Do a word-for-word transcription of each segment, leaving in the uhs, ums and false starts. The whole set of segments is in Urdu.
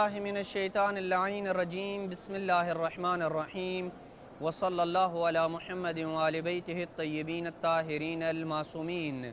باللہ من الشیطان اللعین الرجیم بسم اللہ الرحمن الرحیم وصلی اللہ علی محمد وآل بیتہ الطیبین الطاہرین المعصومین۔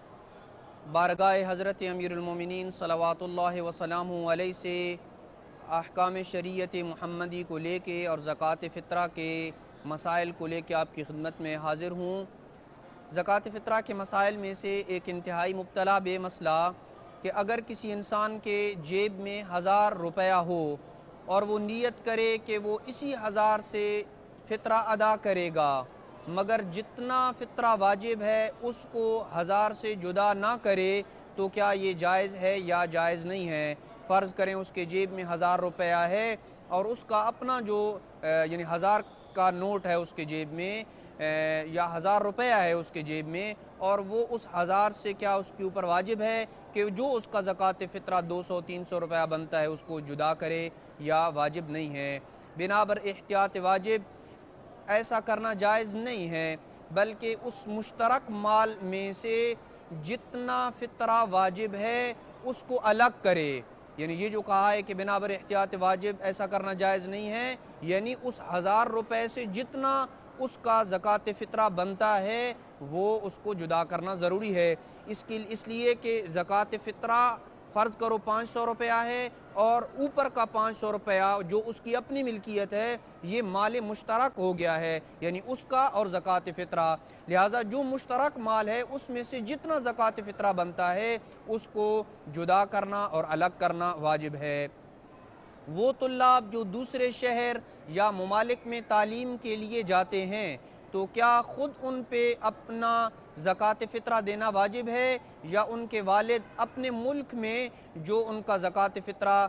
بارگاہ حضرت امیر المومنین صلوات اللہ وسلامہ علیہ سے احکام شریعت محمدی کو لے کے اور زکوٰۃ فطرہ کے مسائل کو لے کے آپ کی خدمت میں حاضر ہوں۔ زکوٰۃ فطرہ کے مسائل میں سے ایک انتہائی مبتلا بے مسئلہ کہ اگر کسی انسان کے جیب میں ہزار روپیہ ہو اور وہ نیت کرے کہ وہ اسی ہزار سے فطرہ ادا کرے گا، مگر جتنا فطرہ واجب ہے اس کو ہزار سے جدا نہ کرے، تو کیا یہ جائز ہے یا جائز نہیں ہے؟ فرض کریں اس کے جیب میں ہزار روپیہ ہے اور اس کا اپنا جو یعنی ہزار کا نوٹ ہے اس کے جیب میں یا ہزار روپیہ ہے اس کے جیب میں، اور وہ اس ہزار سے کیا اس کے اوپر واجب ہے کہ جو اس کا زکوٰۃ فطرہ دو سو تین سو روپیہ بنتا ہے اس کو جدا کرے یا واجب نہیں ہے؟ بنا بر احتیاط واجب ایسا کرنا جائز نہیں ہے، بلکہ اس مشترک مال میں سے جتنا فطرہ واجب ہے اس کو الگ کرے۔ یعنی یہ جو کہا ہے کہ بنا بر احتیاط واجب ایسا کرنا جائز نہیں ہے، یعنی اس ہزار روپے سے جتنا اس کا زکوٰۃ فطرہ بنتا ہے وہ اس کو جدا کرنا ضروری ہے۔ اس کی اس لیے کہ زکوٰۃ فطرہ فرض کرو پانچ سو روپیہ ہے اور اوپر کا پانچ سو روپیہ جو اس کی اپنی ملکیت ہے یہ مال مشترک ہو گیا ہے، یعنی اس کا اور زکوٰۃ فطرہ، لہٰذا جو مشترک مال ہے اس میں سے جتنا زکوٰۃ فطرہ بنتا ہے اس کو جدا کرنا اور الگ کرنا واجب ہے۔ وہ طلاب جو دوسرے شہر یا ممالک میں تعلیم کے لیے جاتے ہیں تو کیا خود ان پہ اپنا زکوٰۃ فطرہ دینا واجب ہے یا ان کے والد اپنے ملک میں جو ان کا زکوٰۃ فطرہ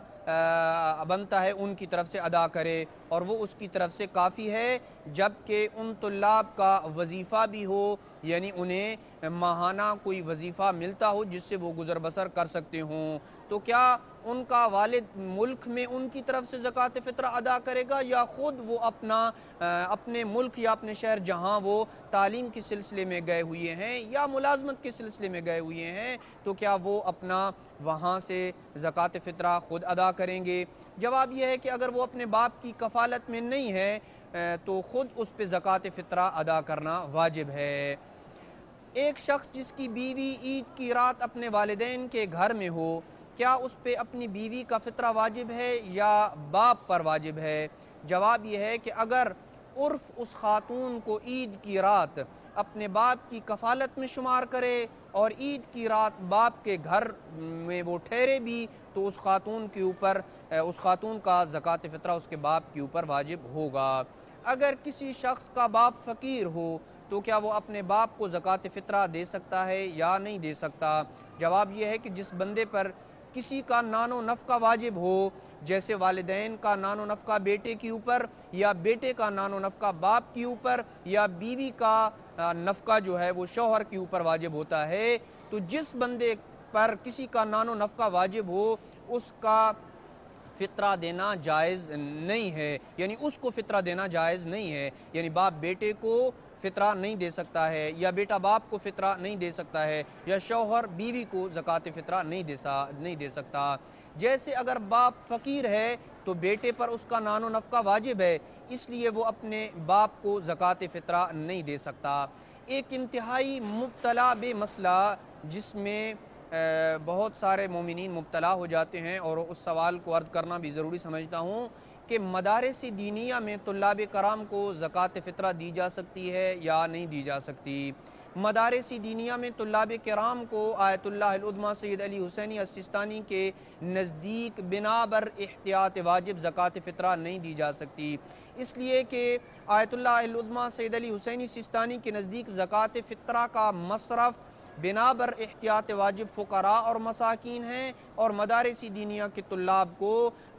بنتا ہے ان کی طرف سے ادا کرے اور وہ اس کی طرف سے کافی ہے، جبکہ ان طلاب کا وظیفہ بھی ہو، یعنی انہیں ماہانہ کوئی وظیفہ ملتا ہو جس سے وہ گزر بسر کر سکتے ہوں، تو کیا ان کا والد ملک میں ان کی طرف سے زکوٰۃ فطرہ ادا کرے گا یا خود وہ اپنا اپنے ملک یا اپنے شہر جہاں وہ تعلیم کے سلسلے میں گئے ہوئے ہیں یا ملازمت کے سلسلے میں گئے ہوئے ہیں تو کیا وہ اپنا وہاں سے زکوٰۃ فطرہ خود ادا کریں گے؟ جواب یہ ہے کہ اگر وہ اپنے باپ کی کفالت میں نہیں ہے تو خود اس پہ زکوٰۃ فطرہ ادا کرنا واجب ہے۔ ایک شخص جس کی بیوی عید کی رات اپنے والدین کے گھر میں ہو، کیا اس پہ اپنی بیوی کا فطرہ واجب ہے یا باپ پر واجب ہے؟ جواب یہ ہے کہ اگر عرف اس خاتون کو عید کی رات اپنے باپ کی کفالت میں شمار کرے اور عید کی رات باپ کے گھر میں وہ ٹھہرے بھی تو اس خاتون کے اوپر اس خاتون کا زکوٰۃ فطرہ اس کے باپ کے اوپر واجب ہوگا۔ اگر کسی شخص کا باپ فقیر ہو تو کیا وہ اپنے باپ کو زکوٰۃ فطرہ دے سکتا ہے یا نہیں دے سکتا؟ جواب یہ ہے کہ جس بندے پر کسی کا نان و نفقہ واجب ہو، جیسے والدین کا نان و نفقہ بیٹے کے اوپر یا بیٹے کا نان و نفقہ باپ کے اوپر یا بیوی کا نفقہ جو ہے وہ شوہر کے اوپر واجب ہوتا ہے، تو جس بندے پر کسی کا نان و نفقہ واجب ہو اس کا فطرہ دینا جائز نہیں ہے، یعنی اس کو فطرہ دینا جائز نہیں ہے، یعنی باپ بیٹے کو فطرہ نہیں دے سکتا ہے یا بیٹا باپ کو فطرہ نہیں دے سکتا ہے یا شوہر بیوی کو زکوٰۃ فطرہ نہیں دے سا نہیں دے سکتا۔ جیسے اگر باپ فقیر ہے تو بیٹے پر اس کا نان و نفقہ واجب ہے، اس لیے وہ اپنے باپ کو زکوٰۃ فطرہ نہیں دے سکتا۔ ایک انتہائی مبتلا بے مسئلہ جس میں بہت سارے مومنین مبتلا ہو جاتے ہیں اور اس سوال کو عرض کرنا بھی ضروری سمجھتا ہوں کہ مدارس دینیہ میں طلاب کرام کو زکوٰۃ فطرہ دی جا سکتی ہے یا نہیں دی جا سکتی؟ مدارس دینیہ میں طلاب کرام کو آیت اللہ العظمیٰ سید علی حسینی السیستانی کے نزدیک بنا بر احتیاط واجب زکوٰۃ فطرہ نہیں دی جا سکتی، اس لیے کہ آیت اللہ العظمیٰ سید علی حسینی السیستانی کے نزدیک زکوٰۃ فطرہ کا مصرف بنا بر احتیاط واجب فقراء اور مساکین ہیں اور مدارس دینیہ کے طلاب کو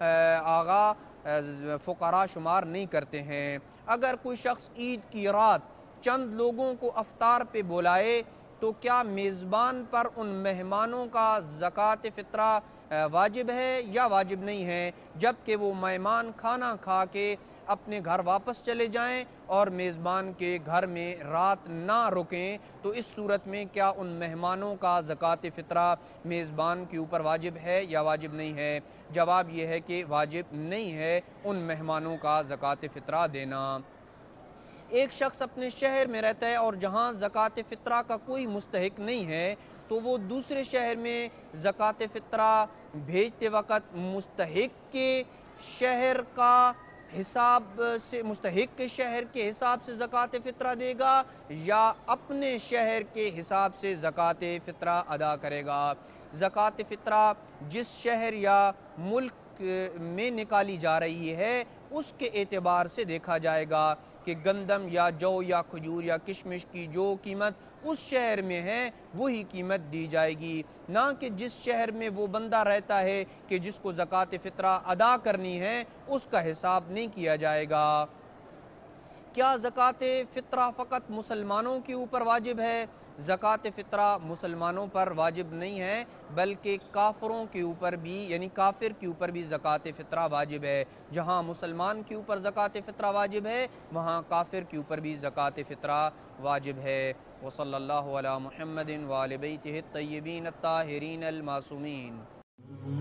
آغا فقراء شمار نہیں کرتے ہیں۔ اگر کوئی شخص عید کی رات چند لوگوں کو افطار پہ بلائے تو کیا میزبان پر ان مہمانوں کا زکوٰۃ فطرہ واجب ہے یا واجب نہیں ہے، جبکہ وہ مہمان کھانا کھا کے اپنے گھر واپس چلے جائیں اور میزبان کے گھر میں رات نہ رکیں؟ تو اس صورت میں کیا ان مہمانوں کا زکوٰۃ فطرہ میزبان کے اوپر واجب ہے یا واجب نہیں ہے؟ جواب یہ ہے کہ واجب نہیں ہے ان مہمانوں کا زکوٰۃ فطرہ دینا۔ ایک شخص اپنے شہر میں رہتا ہے اور جہاں زکوٰۃ فطرہ کا کوئی مستحق نہیں ہے تو وہ دوسرے شہر میں زکوٰۃ فطرہ بھیجتے وقت مستحق کے شہر کا حساب سے مستحق کے شہر کے حساب سے زکوٰۃ فطرہ دے گا یا اپنے شہر کے حساب سے زکوٰۃ فطرہ ادا کرے گا؟ زکوٰۃ فطرہ جس شہر یا ملک میں نکالی جا رہی ہے اس کے اعتبار سے دیکھا جائے گا کہ گندم یا جو یا کھجور یا کشمش کی جو قیمت اس شہر میں ہے وہی قیمت دی جائے گی، نہ کہ جس شہر میں وہ بندہ رہتا ہے کہ جس کو زکوٰۃ فطرہ ادا کرنی ہے اس کا حساب نہیں کیا جائے گا۔ کیا زکوٰۃ فطرہ فقط مسلمانوں کے اوپر واجب ہے؟ زکوٰۃ فطرہ مسلمانوں پر واجب نہیں ہے بلکہ کافروں کے اوپر بھی، یعنی کافر کے اوپر بھی زکوٰۃ فطرہ واجب ہے۔ جہاں مسلمان کے اوپر زکوٰۃ فطرہ واجب ہے وہاں کافر کے اوپر بھی زکوٰۃ فطرہ واجب ہے۔ وصلی اللہ علی محمد وآل بیتہ الطیبین الطاہرین المعصومین۔